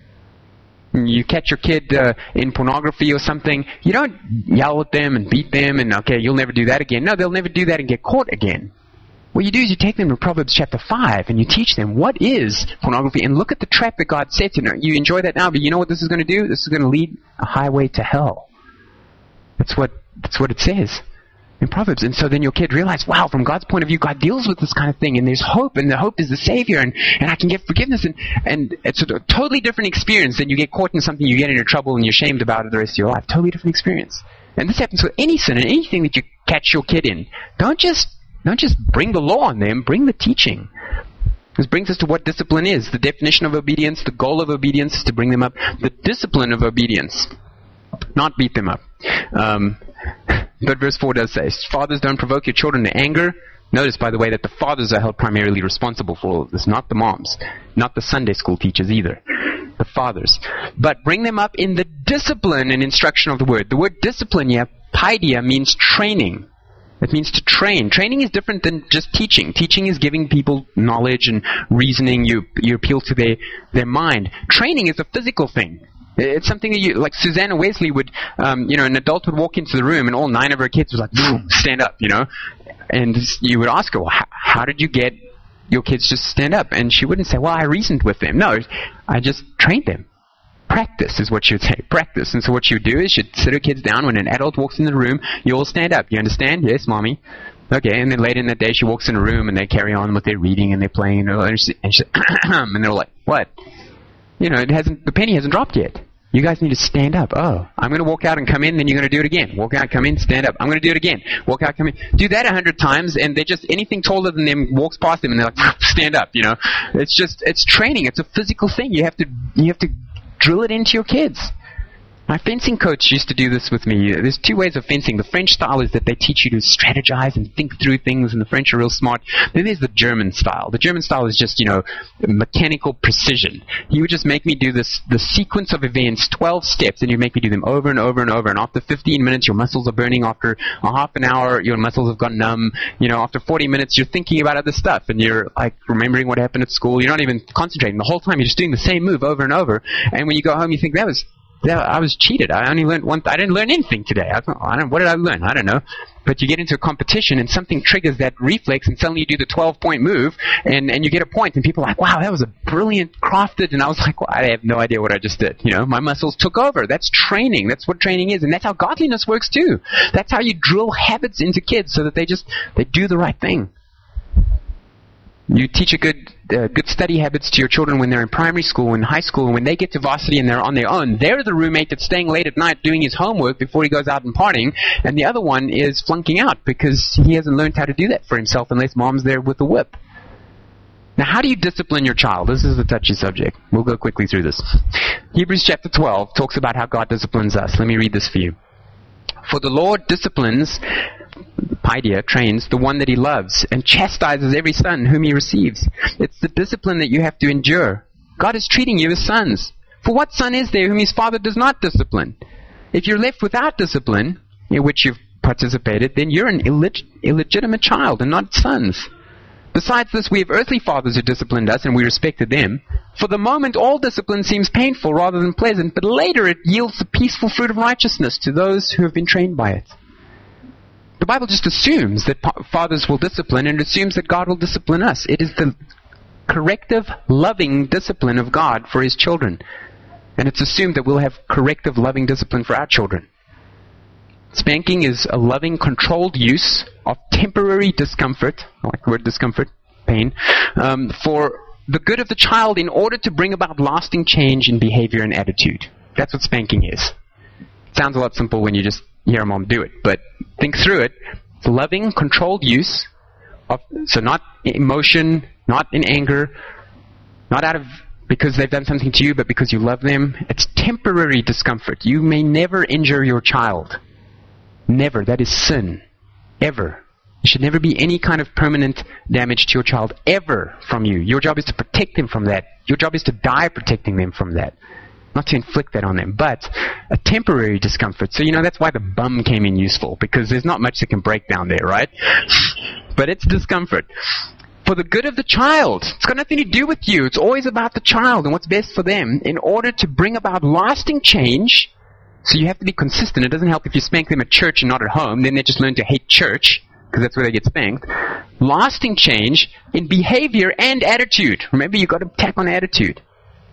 You catch your kid in pornography or something, you don't yell at them and beat them and, okay, you'll never do that again. No, they'll never do that and get caught again. What you do is you take them to Proverbs chapter 5 and you teach them what is pornography, and look at the trap that God set. You enjoy that now, but you know what this is going to do? This is going to lead a highway to hell. That's what it says in Proverbs. And so then your kid realizes, wow, from God's point of view, God deals with this kind of thing, and there's hope, and the hope is the Savior, and I can get forgiveness, and it's a totally different experience than you get caught in something, you get into trouble, and you're ashamed about it the rest of your life. Totally different experience. And this happens with any sin and anything that you catch your kid in. Don't just bring the law on them, bring the teaching. This brings us to what discipline is. The definition of obedience, the goal of obedience is to bring them up. The discipline of obedience, not beat them up. But verse 4 does say, fathers, don't provoke your children to anger. Notice, by the way, that the fathers are held primarily responsible for all of this, not the moms, not the Sunday school teachers either. The fathers. But bring them up in the discipline and instruction of the word. The word discipline here, paideia, means training. It means to train. Training is different than just teaching. Teaching is giving people knowledge and reasoning. You appeal to their mind. Training is a physical thing. It's something that like Susanna Wesley would, an adult would walk into the room and all 9 of her kids was like, boom, stand up, And you would ask her, well, how did you get your kids just stand up? And she wouldn't say, well, I reasoned with them. No, I just trained them. Practice is what she would say. Practice. And so what she would do is she'd sit her kids down. When an adult walks in the room, you all stand up. You understand? Yes, Mommy. Okay. And then later in that day, she walks in the room and they carry on with their reading and they're playing and they're like, what? The penny hasn't dropped yet. You guys need to stand up. Oh, I'm going to walk out and come in, then you're going to do it again. Walk out, come in, stand up. I'm going to do it again. Walk out, come in. Do that 100 times, and they're just, anything taller than them walks past them, and they're like, stand up, It's training. It's a physical thing. You have to drill it into your kids. My fencing coach used to do this with me. There's two ways of fencing. The French style is that they teach you to strategize and think through things, and the French are real smart. Then there's the German style. The German style is just, mechanical precision. He would just make me do the sequence of events, 12 steps, and he'd make me do them over and over and over. And after 15 minutes, your muscles are burning. After a half an hour, your muscles have gone numb. After 40 minutes, you're thinking about other stuff, and you're like remembering what happened at school. You're not even concentrating. The whole time, you're just doing the same move over and over. And when you go home, you think, I was cheated. I only learned I didn't learn anything today. What did I learn? I don't know. But you get into a competition and something triggers that reflex, and suddenly you do the 12-point move, and you get a point, and people are like, wow, that was a brilliant crafted. And I was like, well, I have no idea what I just did. My muscles took over. That's training. That's what training is. And that's how godliness works too. That's how you drill habits into kids so that they do the right thing. You teach good study habits to your children when they're in primary school, in high school, and when they get to varsity and they're on their own. They're the roommate that's staying late at night doing his homework before he goes out and partying, and the other one is flunking out because he hasn't learned how to do that for himself unless mom's there with the whip. Now, how do you discipline your child? This is a touchy subject. We'll go quickly through this. Hebrews chapter 12 talks about how God disciplines us. Let me read this for you. For the Lord disciplines, Paideia, trains the one that he loves, and chastises every son whom he receives. It's the discipline that you have to endure. God is treating you as sons. For what son is there whom his father does not discipline? If you're left without discipline, in which you've participated, then you're an illegitimate child and not sons. Besides this, we have earthly fathers who disciplined us, and we respected them. For the moment, all discipline seems painful rather than pleasant, but later it yields the peaceful fruit of righteousness to those who have been trained by it. The Bible just assumes that fathers will discipline, and assumes that God will discipline us. It is the corrective, loving discipline of God for his children. And it's assumed that we'll have corrective, loving discipline for our children. Spanking is a loving, controlled use of temporary discomfort, I like the word discomfort, pain, for the good of the child in order to bring about lasting change in behavior and attitude. That's what spanking is. It sounds a lot simple when you just hear a mom do it, but think through it. It's loving, controlled use of, so not emotion, not in anger, not out of because they've done something to you, but because you love them. It's temporary discomfort. You may never injure your child. Never. That is sin. Ever. There should never be any kind of permanent damage to your child ever from you. Your job is to protect them from that. Your job is to die protecting them from that. Not to inflict that on them, but a temporary discomfort. So, that's why the bum came in useful, because there's not much that can break down there, right? But it's discomfort. For the good of the child. It's got nothing to do with you. It's always about the child and what's best for them. In order to bring about lasting change, so you have to be consistent. It doesn't help if you spank them at church and not at home. Then they just learn to hate church, because that's where they get spanked. Lasting change in behavior and attitude. Remember, you've got to tack on attitude.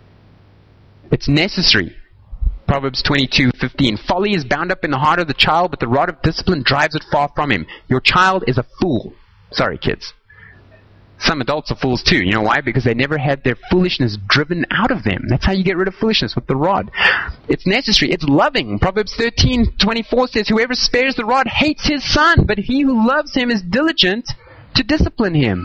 It's necessary. Proverbs 22:15. Folly is bound up in the heart of the child, but the rod of discipline drives it far from him. Your child is a fool. Sorry, kids. Some adults are fools too. You know why? Because they never had their foolishness driven out of them. That's how you get rid of foolishness, with the rod. It's necessary. It's loving. Proverbs 13:24 says, whoever spares the rod hates his son, but he who loves him is diligent to discipline him.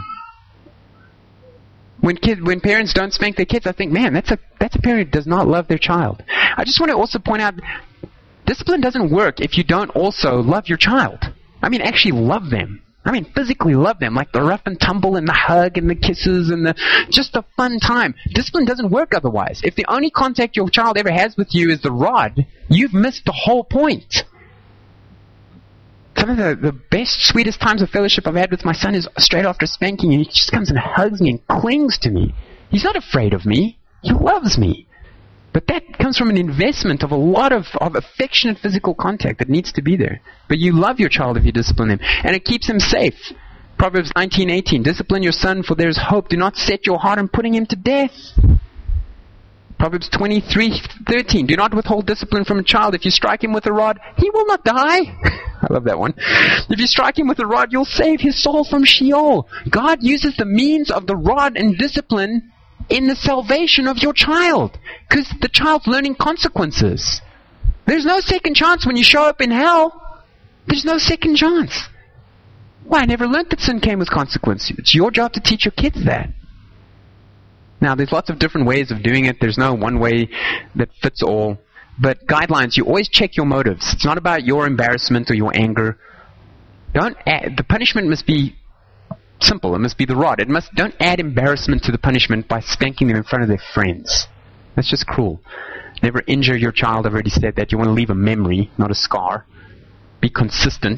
When parents don't spank their kids, I think, man, that's a parent who does not love their child. I just want to also point out, discipline doesn't work if you don't also love your child. Actually love them. Physically love them, like the rough and tumble and the hug and the kisses and just a fun time. Discipline doesn't work otherwise. If the only contact your child ever has with you is the rod, you've missed the whole point. Some of the best, sweetest times of fellowship I've had with my son is straight after spanking, and he just comes and hugs me and clings to me. He's not afraid of me. He loves me. But that comes from an investment of a lot of affectionate physical contact that needs to be there. But you love your child if you discipline him. And it keeps him safe. Proverbs 19:18. Discipline your son, for there is hope. Do not set your heart on putting him to death. Proverbs 23:13. Do not withhold discipline from a child. If you strike him with a rod, he will not die. I love that one. If you strike him with a rod, you'll save his soul from Sheol. God uses the means of the rod and discipline in the salvation of your child, because the child's learning consequences. There's no second chance when you show up in hell. There's no second chance. Well, I never learned that sin came with consequences. It's your job to teach your kids that. Now, there's lots of different ways of doing it. There's no one way that fits all. But guidelines, you always check your motives. It's not about your embarrassment or your anger. The punishment must be simple. It must be the rod. Don't add embarrassment to the punishment by spanking them in front of their friends. That's just cruel. Never injure your child. I've already said that. You want to leave a memory, not a scar. Be consistent.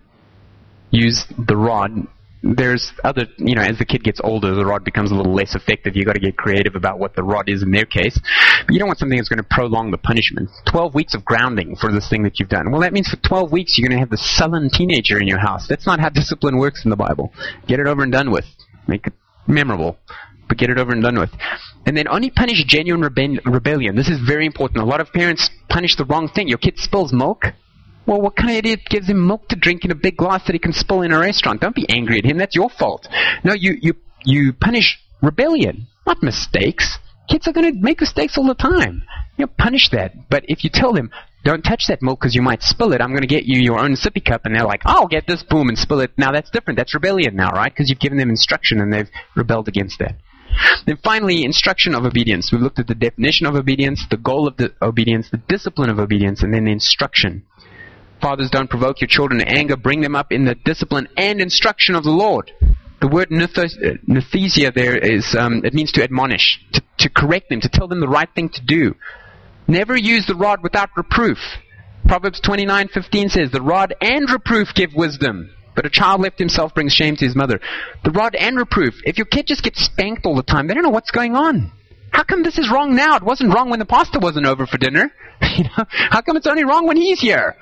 Use the rod. There's other, as the kid gets older, the rod becomes a little less effective. You've got to get creative about what the rod is in their case. But you don't want something that's going to prolong the punishment. 12 weeks of grounding for this thing that you've done. Well, that means for 12 weeks you're going to have the sullen teenager in your house. That's not how discipline works in the Bible. Get it over and done with. Make it memorable, but get it over and done with. And then only punish genuine rebellion. This is very important. A lot of parents punish the wrong thing. Your kid spills milk. Well, what kind of idiot gives him milk to drink in a big glass that he can spill in a restaurant? Don't be angry at him. That's your fault. No, you punish rebellion, not mistakes. Kids are going to make mistakes all the time. Punish that. But if you tell them, don't touch that milk because you might spill it, I'm going to get you your own sippy cup, and they're like, I'll get this, boom, and spill it. Now that's different. That's rebellion now, right? Because you've given them instruction and they've rebelled against that. Then finally, instruction of obedience. We've looked at the definition of obedience, the goal of the obedience, the discipline of obedience, and then the instruction. Fathers, don't provoke your children to anger. Bring them up in the discipline and instruction of the Lord. The word nethesia there is, it means to admonish, to correct them, to tell them the right thing to do. Never use the rod without reproof. Proverbs 29:15 says, the rod and reproof give wisdom, but a child left himself brings shame to his mother. The rod and reproof. If your kid just gets spanked all the time, they don't know what's going on. How come this is wrong now? It wasn't wrong when the pastor wasn't over for dinner. How come it's only wrong when he's here?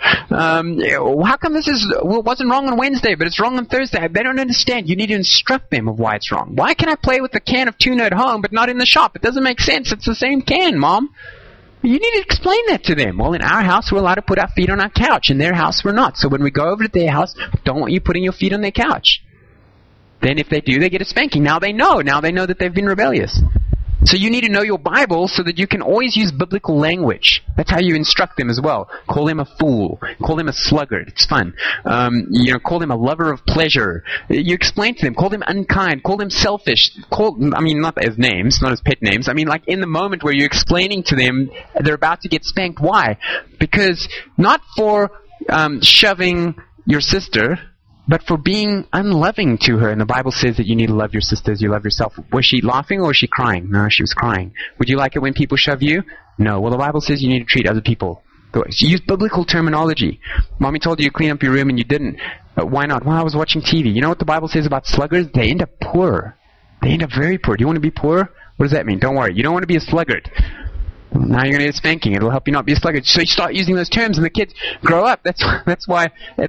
How come this wasn't wrong on Wednesday, but it's wrong on Thursday? They don't understand. You need to instruct them of why it's wrong. Why can I play with the can of tuna at home, but not in the shop? It doesn't make sense. It's the same can, Mom. You need to explain that to them. Well, in our house, we're allowed to put our feet on our couch. In their house, we're not. So when we go over to their house, don't want you putting your feet on their couch. Then if they do, they get a spanking. Now they know. Now they know that they've been rebellious. So you need to know your Bible so that you can always use biblical language. That's how you instruct them as well. Call them a fool. Call them a sluggard. It's fun. Call them a lover of pleasure. You explain to them. Call them unkind. Call them selfish. Not as names, not as pet names. Like in the moment where you're explaining to them, they're about to get spanked. Why? Because not for shoving your sister, but for being unloving to her. And the Bible says that you need to love your sister as you love yourself. Was she laughing or was she crying? No, she was crying. Would you like it when people shove you? No. Well, the Bible says you need to treat other people. So use biblical terminology. Mommy told you to clean up your room and you didn't. Why not? Well, I was watching TV. You know what the Bible says about sluggards? They end up poor. They end up very poor. Do you want to be poor? What does that mean? Don't worry. You don't want to be a sluggard. Now you're going to get spanking. It'll help you not be a sluggard. So you start using those terms and the kids grow up. That's why, at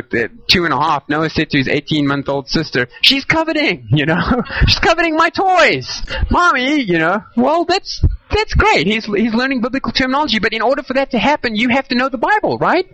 2.5, Noah said to his 18-month-old sister, she's coveting, She's coveting my toys. Mommy, Well, that's great. He's learning biblical terminology, but in order for that to happen, you have to know the Bible, right?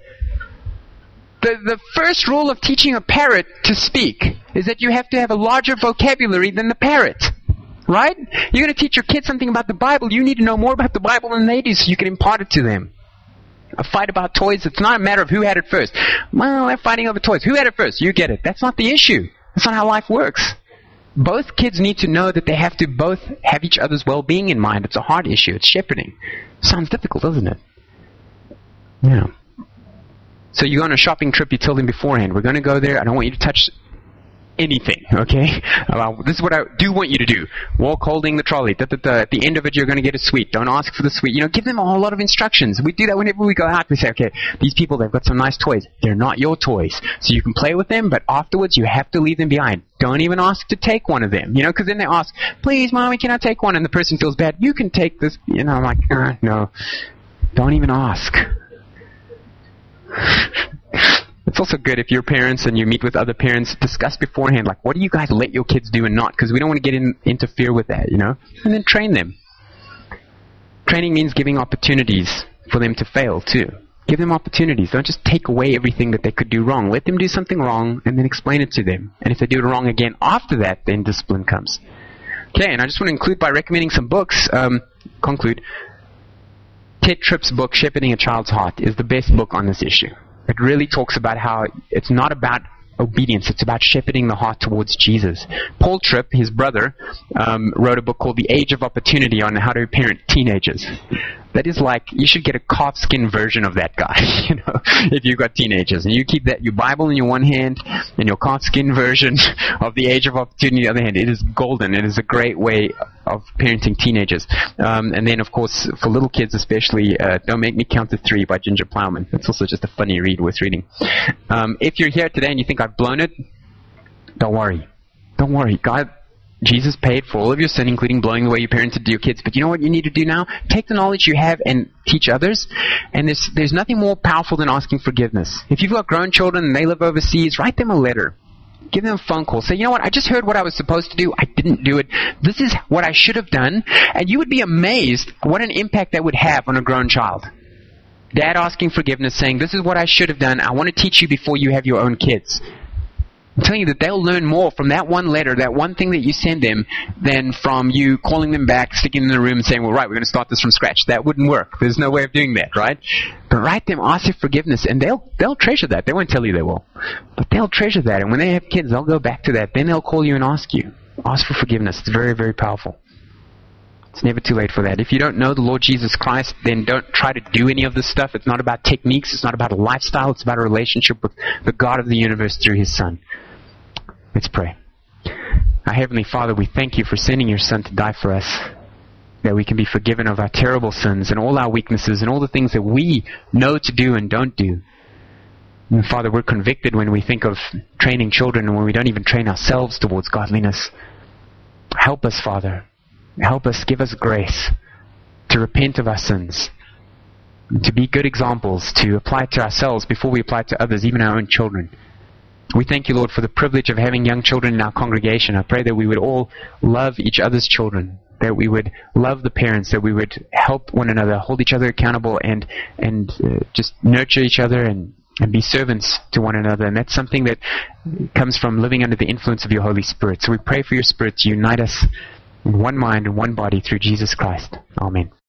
The first rule of teaching a parrot to speak is that you have to have a larger vocabulary than the parrot. Right? You're going to teach your kids something about the Bible. You need to know more about the Bible than they do so you can impart it to them. A fight about toys, it's not a matter of who had it first. Well, they're fighting over toys. Who had it first? You get it. That's not the issue. That's not how life works. Both kids need to know that they have to both have each other's well-being in mind. It's a hard issue. It's shepherding. Sounds difficult, doesn't it? Yeah. So you go on a shopping trip, you tell them beforehand, we're going to go there. I don't want you to touch anything, okay? This is what I do want you to do. Walk holding the trolley. At the end of it, you're going to get a sweet. Don't ask for the sweet. Give them a whole lot of instructions. We do that whenever we go out. We say, okay, these people, they've got some nice toys. They're not your toys. So you can play with them, but afterwards you have to leave them behind. Don't even ask to take one of them, because then they ask, please, Mommy, can I take one? And the person feels bad. You can take this. I'm like, no. Don't even ask. It's also good if you're parents and you meet with other parents, discuss beforehand, like, what do you guys let your kids do and not? Because we don't want to interfere with that, And then train them. Training means giving opportunities for them to fail, too. Give them opportunities. Don't just take away everything that they could do wrong. Let them do something wrong and then explain it to them. And if they do it wrong again after that, then discipline comes. Okay, and I just want to include by recommending some books. Conclude. Ted Tripp's book, Shepherding a Child's Heart, is the best book on this issue. It really talks about how it's not about obedience, it's about shepherding the heart towards Jesus. Paul Tripp, his brother, wrote a book called The Age of Opportunity on how to parent teenagers. That is like, you should get a calfskin version of that guy, if you've got teenagers. And you keep that, your Bible in your one hand and your calfskin version of the age of opportunity in the other hand. It is golden. It is a great way of parenting teenagers. And then, of course, for little kids especially, Don't Make Me Count to 3 by Ginger Plowman. It's also just a funny read worth reading. If you're here today and you think I've blown it, don't worry. Don't worry. Jesus paid for all of your sin, including blowing the way you parented your kids. But you know what you need to do now? Take the knowledge you have and teach others. And there's nothing more powerful than asking forgiveness. If you've got grown children and they live overseas, write them a letter. Give them a phone call. Say, you know what? I just heard what I was supposed to do. I didn't do it. This is what I should have done. And you would be amazed what an impact that would have on a grown child. Dad asking forgiveness, saying, this is what I should have done. I want to teach you before you have your own kids. I'm telling you that they'll learn more from that one letter, that one thing that you send them, than from you calling them back, sticking them in the room and saying, well, right, we're going to start this from scratch. That wouldn't work. There's no way of doing that, right? But write them, ask for forgiveness, and they'll treasure that. They won't tell you they will. But they'll treasure that. And when they have kids, they'll go back to that. Then they'll call you and ask you. Ask for forgiveness. It's very, very powerful. It's never too late for that. If you don't know the Lord Jesus Christ, then don't try to do any of this stuff. It's not about techniques. It's not about a lifestyle. It's about a relationship with the God of the universe through His Son. Let's pray. Our Heavenly Father, we thank You for sending Your Son to die for us, that we can be forgiven of our terrible sins and all our weaknesses and all the things that we know to do and don't do. And Father, we're convicted when we think of training children and when we don't even train ourselves towards godliness. Help us, Father. Help us, give us grace to repent of our sins, to be good examples, to apply it to ourselves before we apply it to others, even our own children. We thank You, Lord, for the privilege of having young children in our congregation. I pray that we would all love each other's children, that we would love the parents, that we would help one another, hold each other accountable, and just nurture each other and be servants to one another. And that's something that comes from living under the influence of Your Holy Spirit. So we pray for Your Spirit to unite us in one mind and one body through Jesus Christ. Amen.